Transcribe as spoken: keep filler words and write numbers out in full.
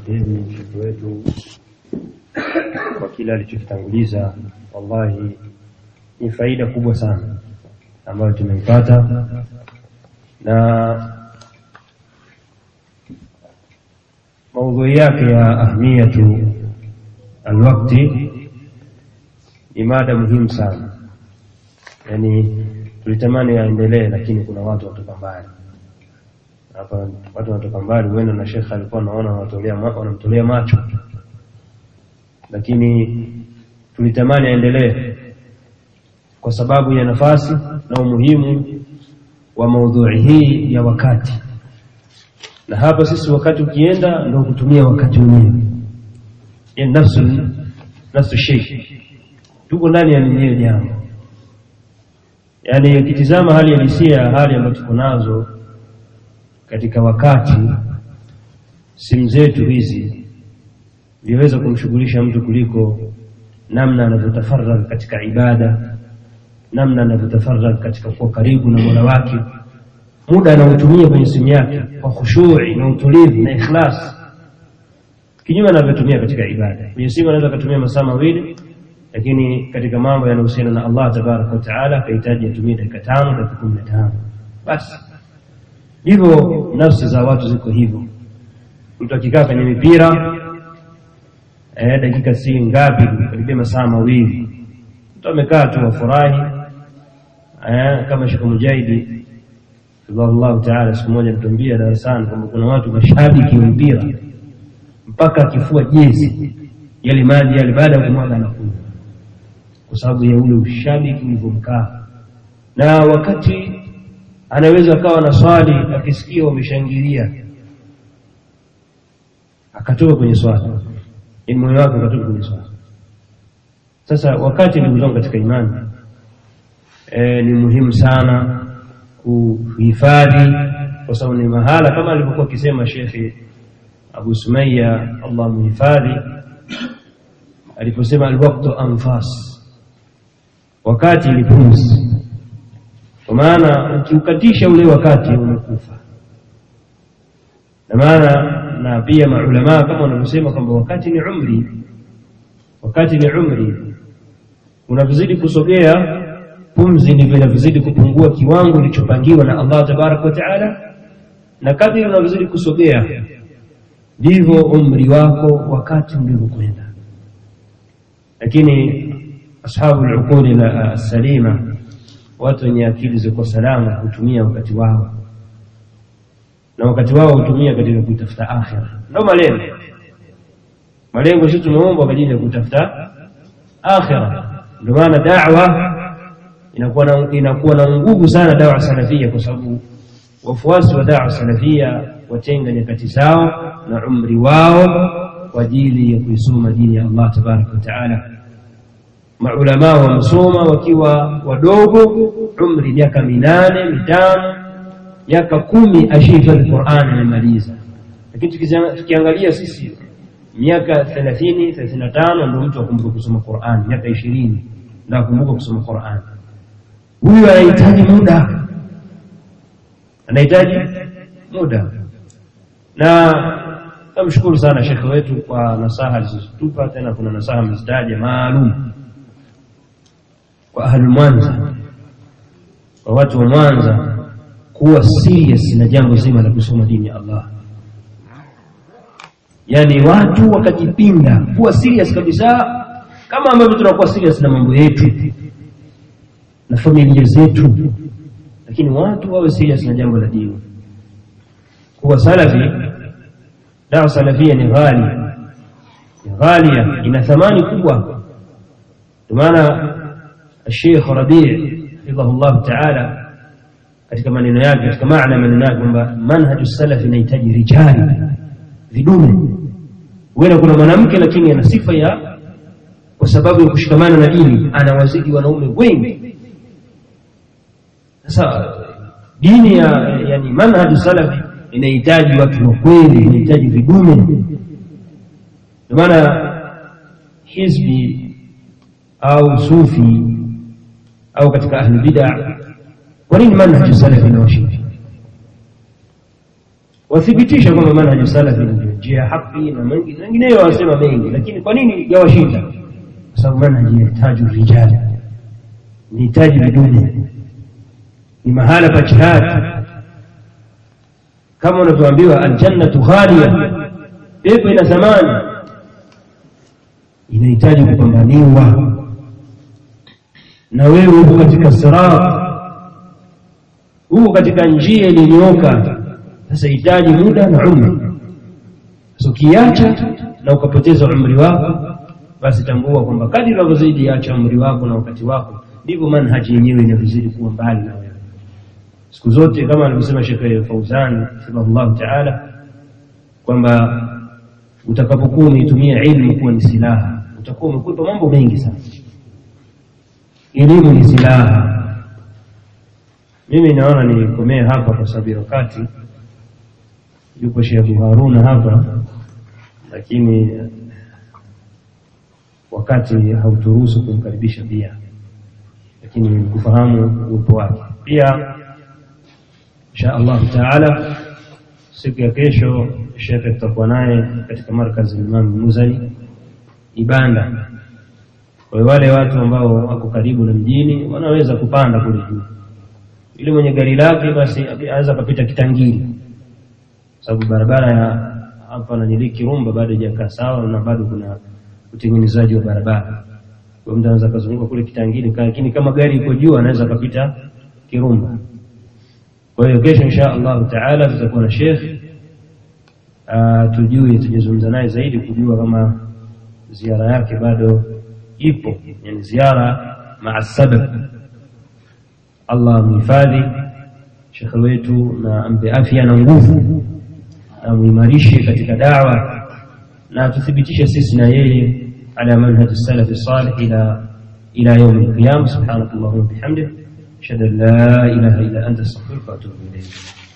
hili mshukuru wetu kwa kila alichokitanguliza. Wallahi ni faida kubwa sana ambayo tumeipata, na maudhui yake ya ahmiyatu alwakti ni mada muhimu sana. Yani tulitamani yaendelee, lakini kuna watu watoka mbali. Hapa watu watoka mbali, wenda na Sheikh alikuwa anaona wanatolea wanamtolea macho, lakini tulitamani yaendelee kwa sababu ya nafasi na umuhimu wa maudhui hii ya wakati. Na hapa sisi wakati ukienda ndio kutumia wakati wenyewe, yani nafsu nafsu shay, tuko ndani ya mwenyewe jambo. Yani ukitizama hali ya hisia, hali ambayo tuko nazo katika wakati, simu zetu hizi viweza kumshughulisha mtu kuliko namna anavyotafarraga katika ibada, namna anavyotafarraga katika kuwa karibu na Mola wake. Muda anaotumia kwenye simu yake kwa khushu'i na utulivu na ikhlas, kinyume anavyotumia katika ibada. Kwenye simu anaweza kutumia masaa mawili, lakini katika mambo yanayohusiana na Allah tabaraka wa taala kahitaji atumie dakika tano, dakika kumi na tano basi. Hivyo nafsi za watu ziko hivyo. Mtu akikaa kwenye mipira eh dakika si ngapi, karibia masaa mawili, mtu amekaa tu afurahi. Eh kama Sheikh Mujahidi Allah taala siku moja mtumbia darasani kwamba kuna watu mashabiki wa mpira mpaka akifua jezi yale maji yale baada ya kumwaga na kunywa, kwa sababu ya ule ushabiki ulivyomkaa. Na wakati anaweza akawa na swali, akisikia wameshangilia akatoka kwenye swali, ni moyo wake ukatoka kwenye swali. Sasa wakati ndugu zangu katika imani e, ni muhimu sana kuhifadhi, kwa sababu ni mahala kama alivyokuwa akisema Sheikh Abu Sumayya Allah muhifadhi aliposema alwaqtu anfas, wakati ni pumzi. Kwa maana ukiukatisha ule wakati umekufa. Na maana na pia maulama kama wanavyosema kwamba wakati ni umri, wakati ni umri, unavizidi kusogea pumzi ni vile vizidi kupungua kiwango kilichopangiwa na Allah tabaraka wa taala, na kadri unavizidi kusogea ndivyo umri wako wakati ulivyokwenda. Lakini ashabu al-uquli la salima, watu wenye akili ziko salama, hutumia wakati wao, na wakati wao hutumia katika kutafuta akhira. Ndio malengo malengo sisi tumeomba kwa ajili ya kutafuta akhira. Ndio maana da'wa inakuwa na inakuwa na nguvu sana da'wa salafia, kwa sababu wafuasi wa da'wa salafia watenga nyakati zao na umri wao kwa ajili ya kuisoma dini ya Allah tabaraka wa taala. Maulama wamsoma wakiwa wadogo, umri miaka minane, mitano, miaka kumi ashihifadhi Qur'an amemaliza. Lakini tukiangalia sisi miaka thelathini, thelathini na tano ndio mtu akumbuka kusoma Qur'an, miaka ishirini ndio akumbuka kusoma Qur'an. Huyu anahitaji muda, anahitaji muda. Na namshukuru sana Sheikh wetu kwa nasaha alizotupa. Tena kuna nasaha mzitaja maalum kwa ahli Mwanza, kwa watu wa Mwanza kuwa serious na jambo zima la kusoma dini ya Allah. Yani watu wakajipinda kuwa serious kabisa, kama ambavyo tunakuwa serious na mambo yetu na familia zetu, lakini watu wawe serious na jambo la dini. Kuwa salafi, da'wa salafia ni ghali, ni ghalia, ina thamani kubwa. Kwa maana Sheikh Rabi' hifadhahullah ta'ala katika maneno yake, katika maana maneno yake kwamba manhaju salaf inahitaji rijali, vidume. Wewe kuna mwanamke lakini ana sifa ya, kwa sababu ya kushikamana na dini, anawazidi wanaume wengi. Sasa dini ya yani manhaju salaf inahitaji watu wa kweli, inahitaji vidume. Kwa maana hizbi au sufi au katika ahli bid'ah, kwa nini manhaju salafi inawashinda? Wathibitisha kwamba manhaju salafi njia ya haki na mengi wengineo wasema mengi, lakini kwa nini yawashinda? Kwa sababu manhaji inahitaji rijali, inahitaji vidume, ni mahala pa jihad. Kama unavyoambiwa aljannatu ghaliya, pepo ina thamani, inahitaji kupambaniwa. Na wewe uko katika sirat, uko katika njia iliyonyooka, sasa hitaji muda na umri. So kiacha na ukapoteza umri wako, basi tambua kwamba kadri unavyozidi acha umri wako na wakati wako, ndivyo manhaji yenyewe inazidi kuwa mbali na wewe. Siku zote kama alivyosema Sheikh Fauzan rahimahullah ta'ala kwamba utakapokuwa unatumia ilmu kuwa ni silaha, utakuwa umekupa mambo mengi sana. Elimu ni silaha. Mimi naona nikomee hapa kwa sababu wakati yuko Sheikh Haruna hapa, lakini wakati hauturuhusu kumkaribisha pia, lakini kufahamu uwepo wake pia. Insha Allah Taala siku ya kesho Sheikh tutakuwa naye katika markazi Imam Muzani Ibanda. Kwa wale watu ambao wako karibu na mjini wanaweza kupanda kule juu. Ile mwenye gari lake basi anaweza kupita Kitangiri, sababu barabara ya hapa na Nyiliki Rumba bado haijakaa sawa na bado kuna utengenezaji wa barabara. Kwa mtu anaweza kuzunguka kule Kitangiri, lakini kama gari iko juu anaweza kupita Kirumba. Kwa hiyo kesho insha Allah Taala tutakuwa na Sheikh tujue tujizungumza naye zaidi kujua kama ziara yake bado ipo, yani ziara maa sabab. Allah mhifadhi Sheikh wetu na ampe afya na nguvu, na muimarishe katika da'wa, na tuthibitishe sisi na yeye ala manhaj as-salaf as-salih ila ila yawm al-qiyam. Subhanakallahumma wa bihamdika ashhadu an la ilaha illa anta astaghfiruka wa atubu ilayk.